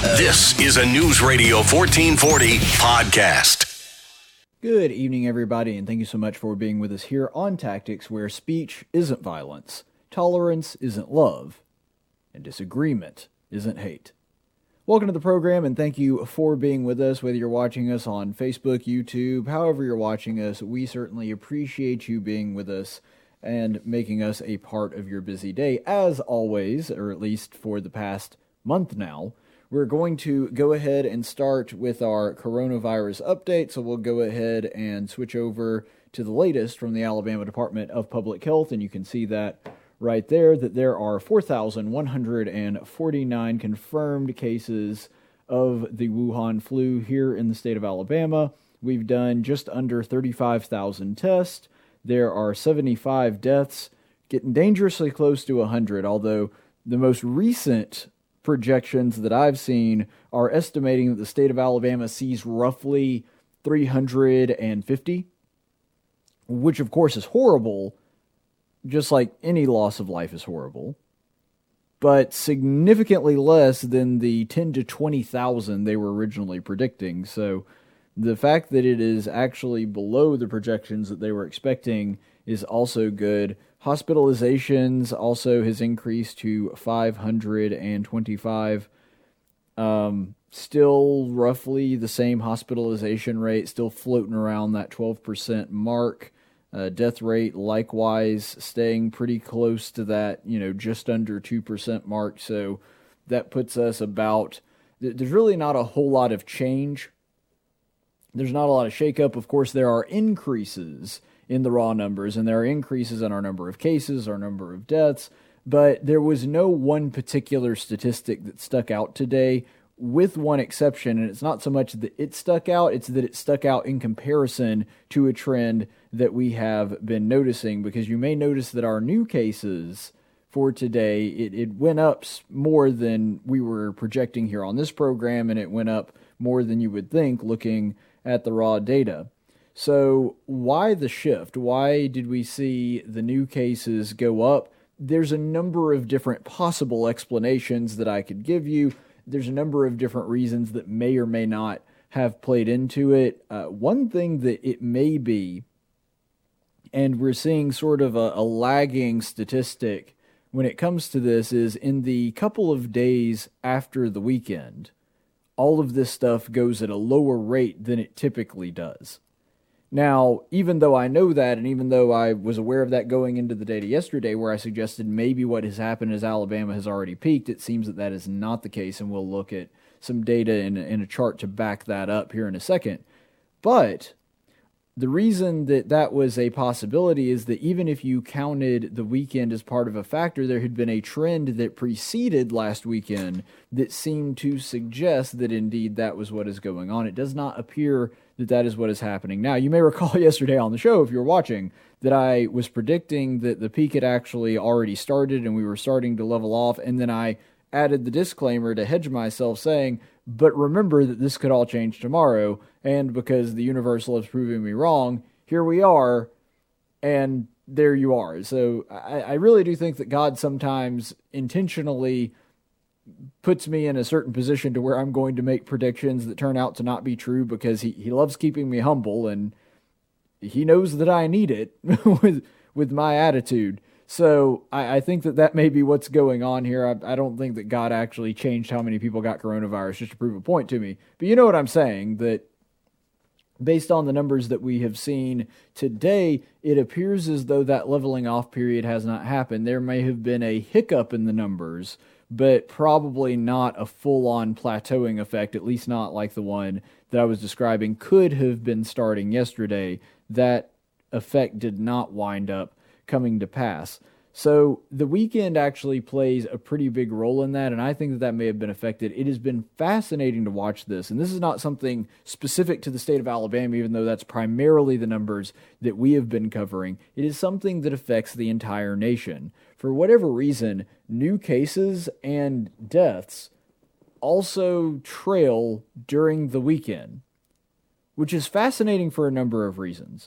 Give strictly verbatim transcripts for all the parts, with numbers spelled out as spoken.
This is a News Radio fourteen forty podcast. Good evening, everybody, and thank you so much for being with us here on Tactics, where speech isn't violence, tolerance isn't love, and disagreement isn't hate. Welcome to the program, and thank you for being with us, whether you're watching us on Facebook, YouTube, however you're watching us. We certainly appreciate you being with us and making us a part of your busy day. As always, or at least for the past month now, we're going to go ahead and start with our coronavirus update, so we'll go ahead and switch over to the latest from the Alabama Department of Public Health, and you can see that right there, that there are four thousand one hundred forty-nine confirmed cases of the Wuhan flu here in the state of Alabama. We've done just under thirty-five thousand tests. There are seventy-five deaths, getting dangerously close to one hundred, although the most recent projections that I've seen are estimating that the state of Alabama sees roughly three hundred fifty, which of course is horrible, just like any loss of life is horrible, but significantly less than the ten to twenty thousand they were originally predicting. So the fact that it is actually below the projections that they were expecting is also good. Hospitalizations also has increased to five hundred twenty-five. Um, still roughly the same hospitalization rate, still floating around that twelve percent mark. Uh, death rate likewise staying pretty close to that, you know, just under two percent mark. So that puts us about, there's really not a whole lot of change. There's not a lot of shakeup. Of course, there are increases in the raw numbers, and there are increases in our number of cases, our number of deaths, but there was no one particular statistic that stuck out today, with one exception, and it's not so much that it stuck out, it's that it stuck out in comparison to a trend that we have been noticing, because you may notice that our new cases for today, it, it went up more than we were projecting here on this program, and it went up more than you would think looking at the raw data. So why the shift? Why did we see the new cases go up? There's a number of different possible explanations that I could give you. There's a number of different reasons that may or may not have played into it. Uh, one thing that it may be, and we're seeing sort of a, a lagging statistic when it comes to this, is in the couple of days after the weekend, all of this stuff goes at a lower rate than it typically does. Now, even though I know that, and even though I was aware of that going into the data yesterday, where I suggested maybe what has happened is Alabama has already peaked, it seems that that is not the case, and we'll look at some data in, in a chart to back that up here in a second. But the reason that that was a possibility is that even if you counted the weekend as part of a factor, there had been a trend that preceded last weekend that seemed to suggest that indeed that was what is going on. It does not appear that that is what is happening now. You may recall yesterday on the show, if you were watching, that I was predicting that the peak had actually already started and we were starting to level off, and then I added the disclaimer to hedge myself saying, but remember that this could all change tomorrow, and because the universe loves proving me wrong, here we are, and there you are. So I, I really do think that God sometimes intentionally puts me in a certain position to where I'm going to make predictions that turn out to not be true, because he, he loves keeping me humble, and he knows that I need it with with my attitude. So I, I think that that may be what's going on here. I, I don't think that God actually changed how many people got coronavirus just to prove a point to me. But you know what I'm saying, that based on the numbers that we have seen today, it appears as though that leveling off period has not happened. There may have been a hiccup in the numbers, but probably not a full-on plateauing effect, at least not like the one that I was describing could have been starting yesterday. That effect did not wind up coming to pass. So the weekend actually plays a pretty big role in that, and I think that that may have been affected. It has been fascinating to watch this, and this is not something specific to the state of Alabama, even though that's primarily the numbers that we have been covering. It is something that affects the entire nation. For whatever reason, new cases and deaths also trail during the weekend, which is fascinating for a number of reasons.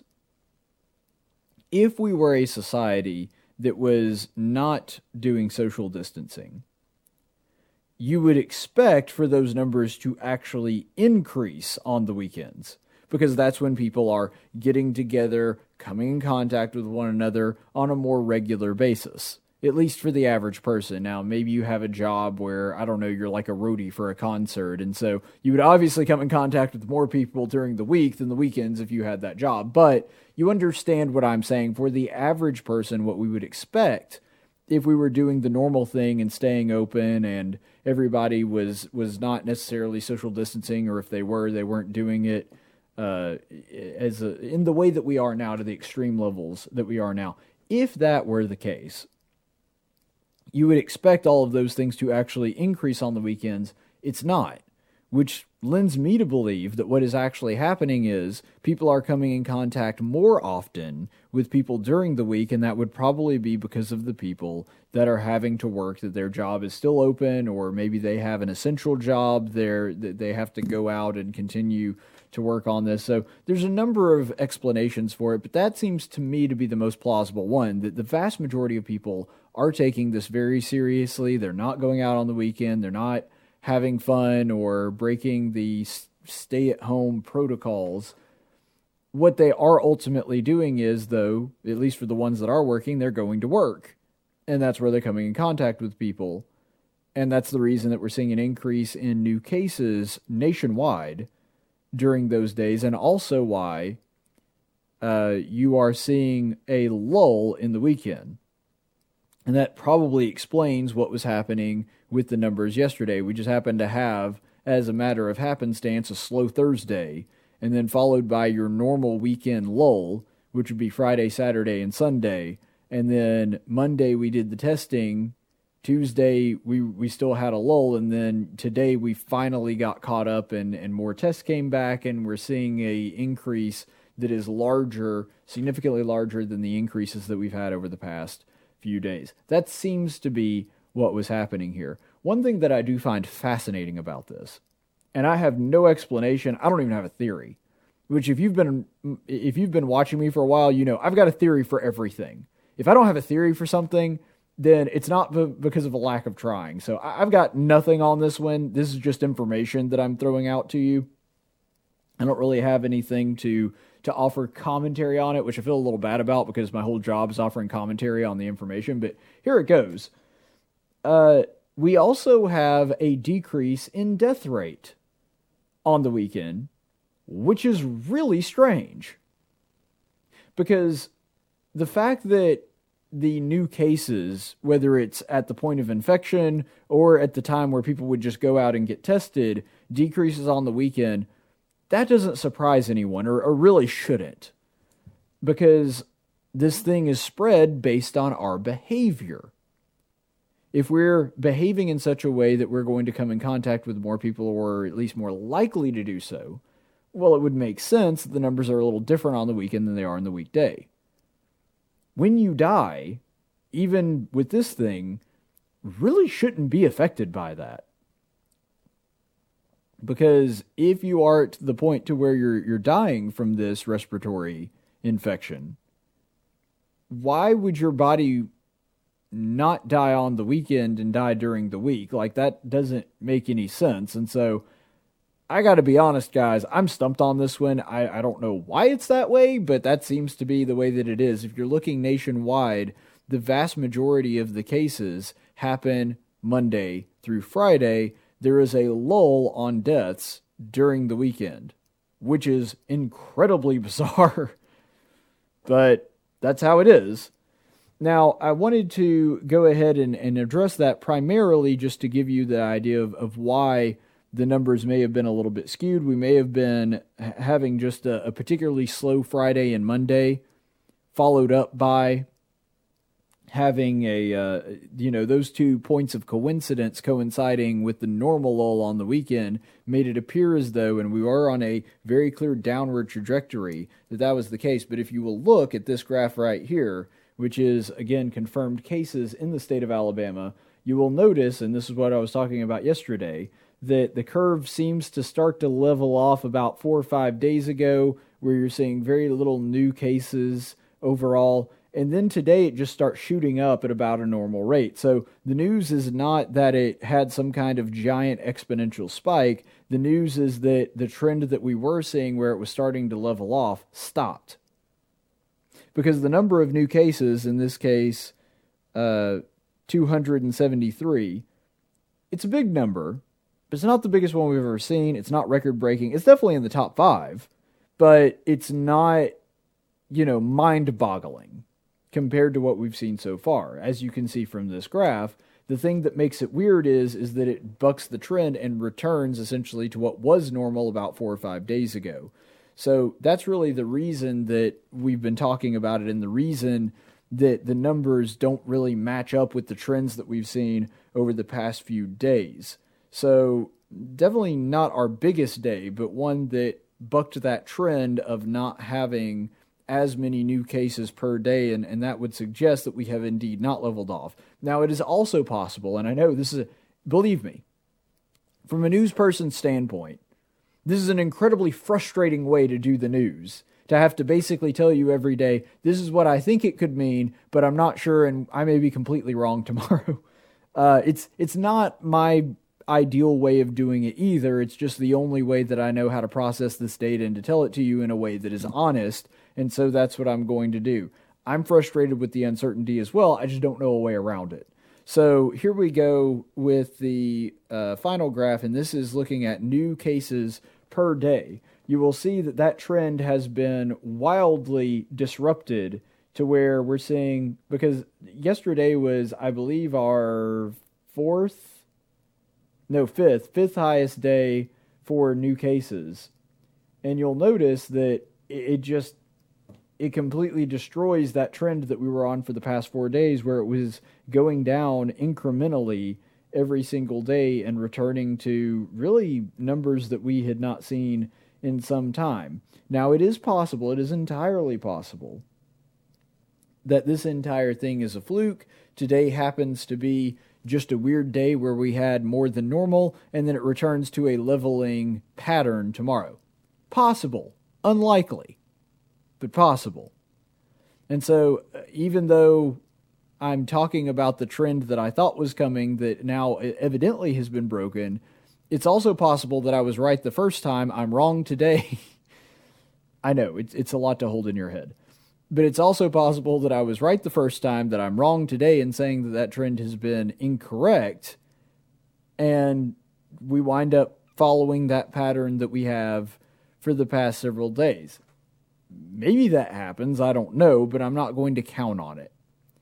If we were a society that was not doing social distancing, you would expect for those numbers to actually increase on the weekends, because that's when people are getting together, coming in contact with one another on a more regular basis, at least for the average person. Now, maybe you have a job where, I don't know, you're like a roadie for a concert, and so you would obviously come in contact with more people during the week than the weekends if you had that job. But you understand what I'm saying. For the average person, what we would expect if we were doing the normal thing and staying open and everybody was, was not necessarily social distancing, or if they were, they weren't doing it uh, as a, in the way that we are now, to the extreme levels that we are now. If that were the case, you would expect all of those things to actually increase on the weekends. It's not, which lends me to believe that what is actually happening is people are coming in contact more often with people during the week, and that would probably be because of the people that are having to work, that their job is still open, or maybe they have an essential job there that they have to go out and continue to work on this. So there's a number of explanations for it, but that seems to me to be the most plausible one, that the vast majority of people are taking this very seriously. They're not going out on the weekend. They're not having fun or breaking the stay-at-home protocols. What they are ultimately doing is, though, at least for the ones that are working, they're going to work. And that's where they're coming in contact with people. And that's the reason that we're seeing an increase in new cases nationwide during those days, and also why uh, you are seeing a lull in the weekend. And that probably explains what was happening with the numbers yesterday. We just happened to have, as a matter of happenstance, a slow Thursday, and then followed by your normal weekend lull, which would be Friday, Saturday, and Sunday. And then Monday we did the testing. Tuesday we, we still had a lull, and then today we finally got caught up, and, and more tests came back, and we're seeing a increase that is larger, significantly larger than the increases that we've had over the past few days. That seems to be what was happening here. One thing that I do find fascinating about this, and I have no explanation, I don't even have a theory, which if you've been if you've been watching me for a while, you know I've got a theory for everything. If I don't have a theory for something, then it's not b- because of a lack of trying. So I- I've got nothing on this one. This is just information that I'm throwing out to you. I don't really have anything to to offer commentary on it, which I feel a little bad about because my whole job is offering commentary on the information, but here it goes. Uh, we also have a decrease in death rate on the weekend, which is really strange. Because the fact that the new cases, whether it's at the point of infection or at the time where people would just go out and get tested, decreases on the weekend, that doesn't surprise anyone, or, or really shouldn't, because this thing is spread based on our behavior. If we're behaving in such a way that we're going to come in contact with more people, or at least more likely to do so, well, it would make sense that the numbers are a little different on the weekend than they are in the weekday. When you die, even with this thing, really shouldn't be affected by that. Because if you are to the point to where you're you're dying from this respiratory infection, why would your body not die on the weekend and die during the week? Like, that doesn't make any sense. And so I got to be honest, guys, I'm stumped on this one. I, I don't know why it's that way, but that seems to be the way that it is. If you're looking nationwide, the vast majority of the cases happen Monday through Friday. There is a lull on deaths during the weekend, which is incredibly bizarre, but that's how it is. Now, I wanted to go ahead and, and address that primarily just to give you the idea of, of why the numbers may have been a little bit skewed. We may have been having just a, a particularly slow Friday and Monday, followed up by having a, uh, you know, those two points of coincidence coinciding with the normal lull on the weekend made it appear as though, and we were on a very clear downward trajectory, that that was the case. But if you will look at this graph right here, which is, again, confirmed cases in the state of Alabama, you will notice, and this is what I was talking about yesterday, that the curve seems to start to level off about four or five days ago, where you're seeing very little new cases overall. And then today it just starts shooting up at about a normal rate. So the news is not that it had some kind of giant exponential spike. The news is that the trend that we were seeing where it was starting to level off stopped. Because the number of new cases, in this case, uh, two hundred seventy-three, it's a big number, but it's not the biggest one we've ever seen. It's not record-breaking. It's definitely in the top five, but it's not, you know, mind-boggling compared to what we've seen so far. As you can see from this graph, the thing that makes it weird is, is that it bucks the trend and returns essentially to what was normal about four or five days ago. So that's really the reason that we've been talking about it, and the reason that the numbers don't really match up with the trends that we've seen over the past few days. So definitely not our biggest day, but one that bucked that trend of not having as many new cases per day, and, and that would suggest that we have indeed not leveled off. Now, it is also possible, and I know this is, a, believe me, from a news person's standpoint, this is an incredibly frustrating way to do the news, to have to basically tell you every day, this is what I think it could mean, but I'm not sure, and I may be completely wrong tomorrow. Uh, it's it's not my ideal way of doing it either. It's just the only way that I know how to process this data and to tell it to you in a way that is honest, and so that's what I'm going to do. I'm frustrated with the uncertainty as well. I just don't know a way around it. So here we go with the uh, final graph, and this is looking at new cases per day. You will see that that trend has been wildly disrupted to where we're seeing, because yesterday was, I believe, our fourth, no, fifth, fifth highest day for new cases. And you'll notice that it just, it completely destroys that trend that we were on for the past four days where it was going down incrementally every single day and returning to really numbers that we had not seen in some time. Now, it is possible, it is entirely possible, that this entire thing is a fluke. Today happens to be just a weird day where we had more than normal, and then it returns to a leveling pattern tomorrow. Possible. Unlikely. But possible. And so, even though I'm talking about the trend that I thought was coming that now evidently has been broken, it's also possible that I was right the first time, I'm wrong today. I know, it's it's a lot to hold in your head. But it's also possible that I was right the first time, that I'm wrong today in saying that that trend has been incorrect, and we wind up following that pattern that we have for the past several days. Maybe that happens, I don't know, but I'm not going to count on it.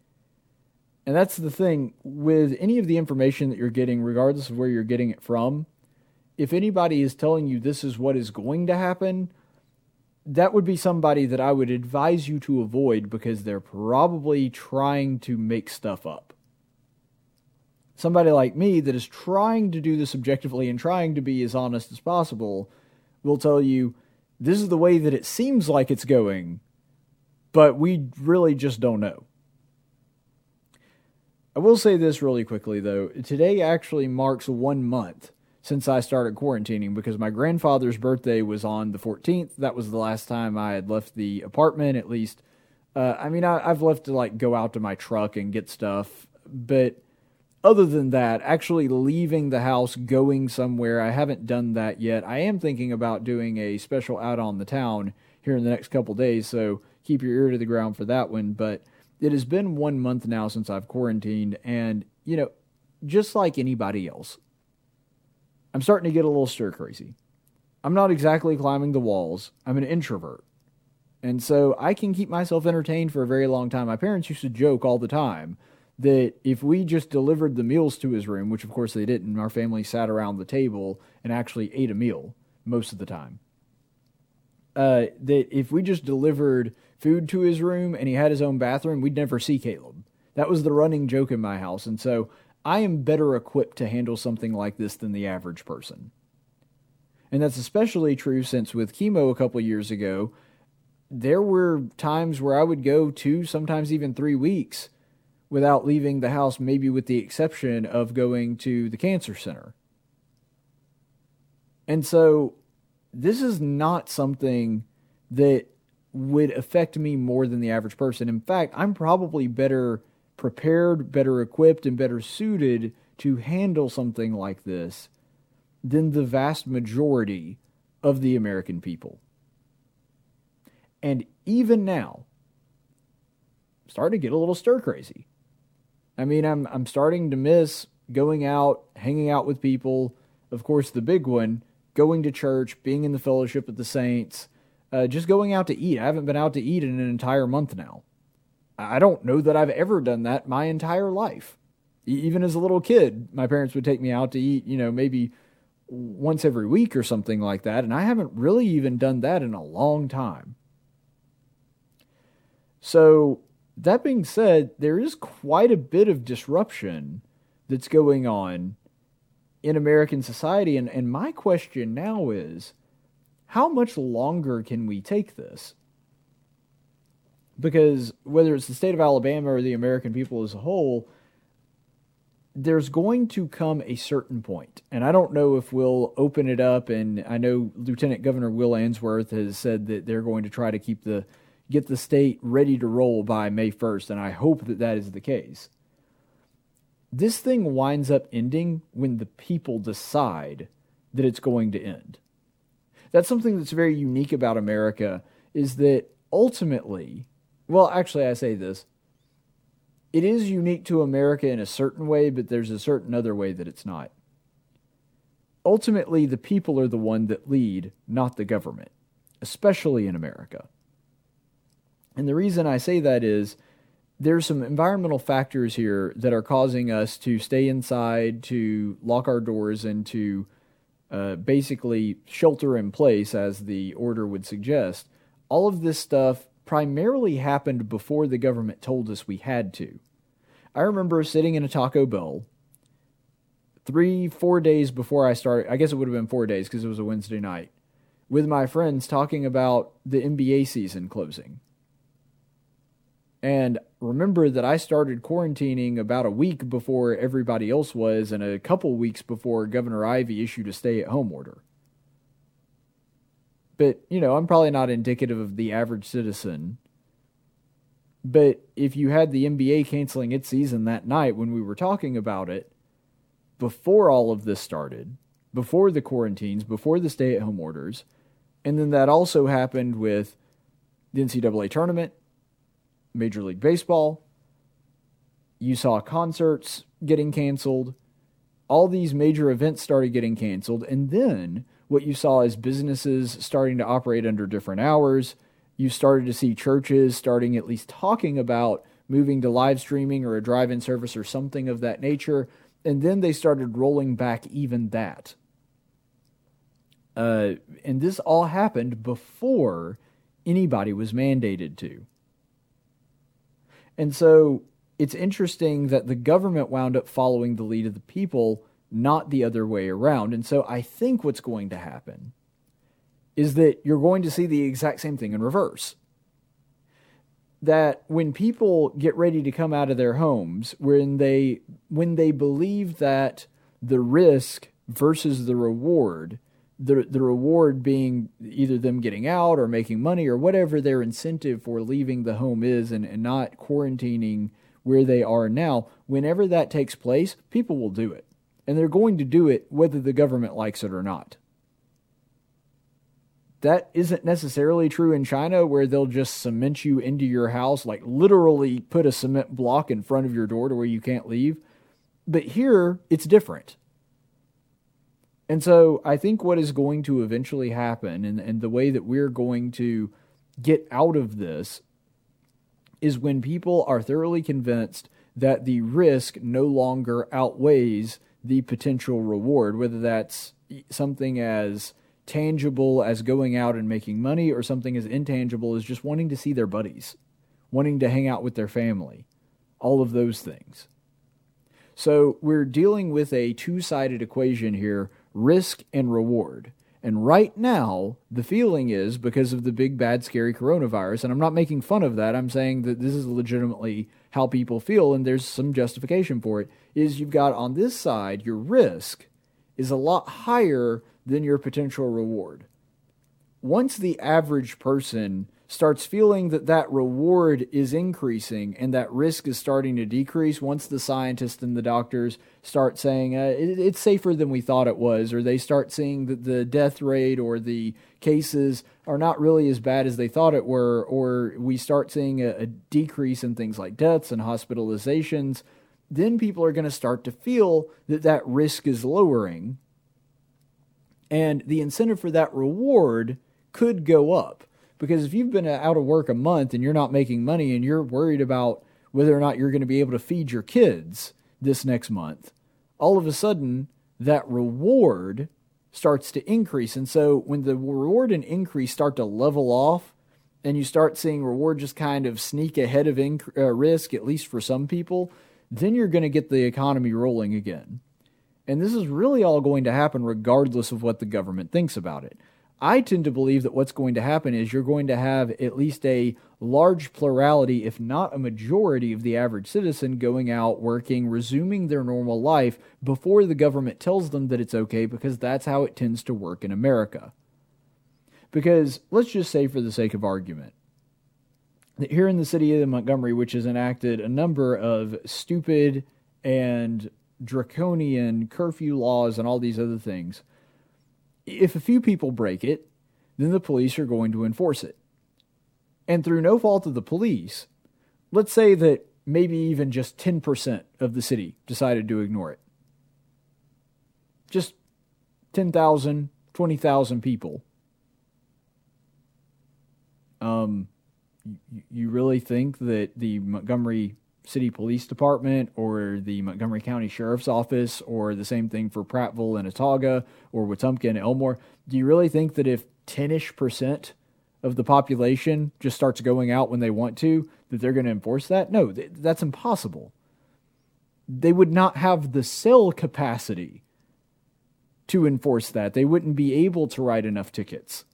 And that's the thing, with any of the information that you're getting, regardless of where you're getting it from, if anybody is telling you this is what is going to happen, that would be somebody that I would advise you to avoid, because they're probably trying to make stuff up. Somebody like me that is trying to do this objectively and trying to be as honest as possible will tell you, this is the way that it seems like it's going, but we really just don't know. I will say this really quickly, though. Today actually marks one month since I started quarantining, because my grandfather's birthday was on the fourteenth. That was the last time I had left the apartment, at least. Uh, I mean, I, I've left to like go out to my truck and get stuff, but other than that, actually leaving the house, going somewhere, I haven't done that yet. I am thinking about doing a special out on the town here in the next couple days, so keep your ear to the ground for that one. But it has been one month now since I've quarantined, and, you know, just like anybody else, I'm starting to get a little stir-crazy. I'm not exactly climbing the walls. I'm an introvert. And so I can keep myself entertained for a very long time. My parents used to joke all the time that if we just delivered the meals to his room, which of course they didn't, our family sat around the table and actually ate a meal most of the time. Uh, that if we just delivered food to his room and he had his own bathroom, we'd never see Caleb. That was the running joke in my house. And so I am better equipped to handle something like this than the average person. And that's especially true since with chemo a couple years ago, there were times where I would go two, sometimes even three weeks without leaving the house, maybe with the exception of going to the cancer center. And so this is not something that would affect me more than the average person. In fact, I'm probably better prepared, better equipped, and better suited to handle something like this than the vast majority of the American people. And even now, I'm starting to get a little stir crazy. I mean, I'm I'm starting to miss going out, hanging out with people. Of course, the big one, going to church, being in the fellowship of the saints, uh, just going out to eat. I haven't been out to eat in an entire month now. I don't know that I've ever done that my entire life. E- even as a little kid, my parents would take me out to eat, you know, maybe once every week or something like that, and I haven't really even done that in a long time. So, that being said, there is quite a bit of disruption that's going on in American society, and, and my question now is, how much longer can we take this? Because whether it's the state of Alabama or the American people as a whole, there's going to come a certain point, and I don't know if we'll open it up, and I know Lieutenant Governor Will Answorth has said that they're going to try to keep the get the state ready to roll by May first, and I hope that that is the case. This thing winds up ending when the people decide that it's going to end. That's something that's very unique about America, is that ultimately, well, actually I say this, it is unique to America in a certain way, but there's a certain other way that it's not. Ultimately, the people are the one that lead, not the government, especially in America. And the reason I say that is there's some environmental factors here that are causing us to stay inside, to lock our doors, and to uh, basically shelter in place, as the order would suggest. All of this stuff primarily happened before the government told us we had to. I remember sitting in a Taco Bell three, four days before I started, I guess it would have been four days because it was a Wednesday night, with my friends talking about the N B A season closing. And remember that I started quarantining about a week before everybody else was, and a couple weeks before Governor Ivey issued a stay-at-home order. But, you know, I'm probably not indicative of the average citizen. But if you had the N B A canceling its season that night when we were talking about it, before all of this started, before the quarantines, before the stay-at-home orders, and then that also happened with the N C double A tournament, Major League Baseball, you saw concerts getting canceled, all these major events started getting canceled, and then what you saw is businesses starting to operate under different hours. You started to see churches starting at least talking about moving to live streaming or a drive-in service or something of that nature, and then they started rolling back even that. Uh, and this all happened before anybody was mandated to. And so it's interesting that the government wound up following the lead of the people, not the other way around. And so I think what's going to happen is that you're going to see the exact same thing in reverse. That when people get ready to come out of their homes, when they when they believe that the risk versus the reward, the the reward being either them getting out or making money or whatever their incentive for leaving the home is, and, and not quarantining where they are now, whenever that takes place, people will do it. And they're going to do it whether the government likes it or not. That isn't necessarily true in China, where they'll just cement you into your house, like literally put a cement block in front of your door to where you can't leave. But here, it's different. And so I think what is going to eventually happen, and, and the way that we're going to get out of this, is when people are thoroughly convinced that the risk no longer outweighs the potential reward, whether that's something as tangible as going out and making money, or something as intangible as just wanting to see their buddies, wanting to hang out with their family, all of those things. So we're dealing with a two-sided equation here, risk and reward. And right now, the feeling is, because of the big, bad, scary coronavirus, and I'm not making fun of that, I'm saying that this is legitimately how people feel, and there's some justification for it, is you've got on this side, your risk is a lot higher than your potential reward. once the average person starts feeling that that reward is increasing and that risk is starting to decrease, once the scientists and the doctors start saying uh, it, it's safer than we thought it was, or they start seeing that the death rate or the cases are not really as bad as they thought it were, or we start seeing a, a decrease in things like deaths and hospitalizations, then people are going to start to feel that that risk is lowering, and the incentive for that reward could go up. Because if you've been out of work a month and you're not making money and you're worried about whether or not you're going to be able to feed your kids this next month, all of a sudden that reward starts to increase. And so when the reward and increase start to level off and you start seeing reward just kind of sneak ahead of inc- uh, risk, at least for some people, then you're going to get the economy rolling again. And this is really all going to happen regardless of what the government thinks about it. I tend to believe that what's going to happen is you're going to have at least a large plurality, if not a majority, of the average citizen going out, working, resuming their normal life before the government tells them that it's okay, because that's how it tends to work in America. Because let's just say, for the sake of argument, that here in the city of Montgomery, which has enacted a number of stupid and draconian curfew laws and all these other things, if a few people break it, then the police are going to enforce it. And through no fault of the police, let's say that maybe even just ten percent of the city decided to ignore it. Just ten thousand, twenty thousand people. Um, you, you really think that the Montgomery City Police Department or the Montgomery County Sheriff's Office, or the same thing for Prattville and Autauga or Wetumpka and Elmore, do you really think that if ten-ish percent of the population just starts going out when they want to, that they're going to enforce that? No, th- that's impossible. They would not have the cell capacity to enforce that. They wouldn't be able to write enough tickets.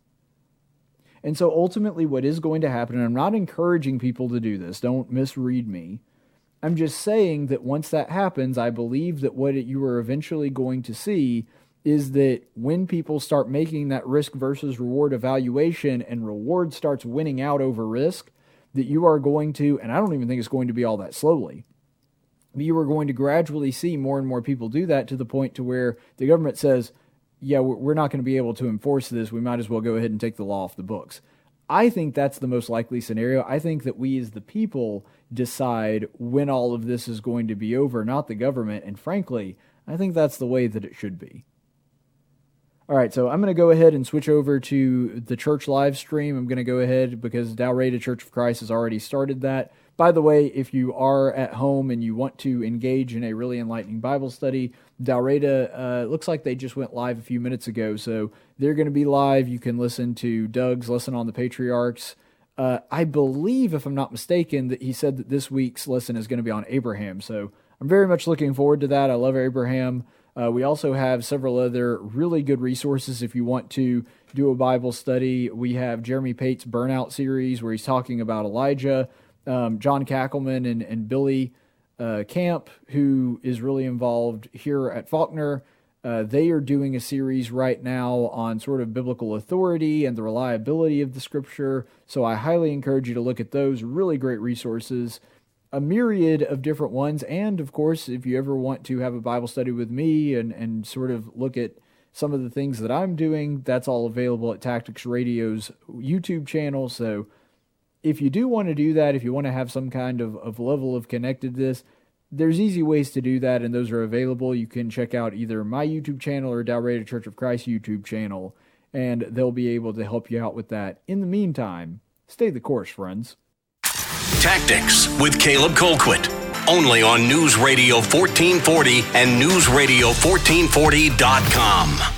And so ultimately what is going to happen, and I'm not encouraging people to do this, don't misread me, I'm just saying that once that happens, I believe that what it, you are eventually going to see is that when people start making that risk versus reward evaluation and reward starts winning out over risk, that you are going to, and I don't even think it's going to be all that slowly, but you are going to gradually see more and more people do that, to the point to where the government says, yeah, we're not going to be able to enforce this. We might as well go ahead and take the law off the books. I think that's the most likely scenario. I think that we as the people decide when all of this is going to be over, not the government. And frankly, I think that's the way that it should be. All right, so I'm going to go ahead and switch over to the church live stream. I'm going to go ahead because Dalraida Church of Christ has already started that. By the way, if you are at home and you want to engage in a really enlightening Bible study, Dalraida, uh, looks like they just went live a few minutes ago, so they're going to be live. You can listen to Doug's lesson on the patriarchs. Uh, I believe, if I'm not mistaken, that he said that this week's lesson is going to be on Abraham, so I'm very much looking forward to that. I love Abraham. Uh, we also have several other really good resources if you want to do a Bible study. We have Jeremy Pate's Burnout series, where he's talking about Elijah. Um, John Kackelman and, and Billy uh, Camp, who is really involved here at Faulkner, uh, they are doing a series right now on sort of biblical authority and the reliability of the Scripture. So I highly encourage you to look at those. Really great resources, a myriad of different ones. And of course, if you ever want to have a Bible study with me and, and sort of look at some of the things that I'm doing, that's all available at Tactics Radio's YouTube channel. So if you do want to do that, if you want to have some kind of, of level of connectedness, there's easy ways to do that, and those are available. You can check out either my YouTube channel or Dalraida Church of Christ YouTube channel, and they'll be able to help you out with that. In the meantime, stay the course, friends. Tactics with Caleb Colquitt, only on News Radio fourteen forty and News Radio fourteen forty dot com.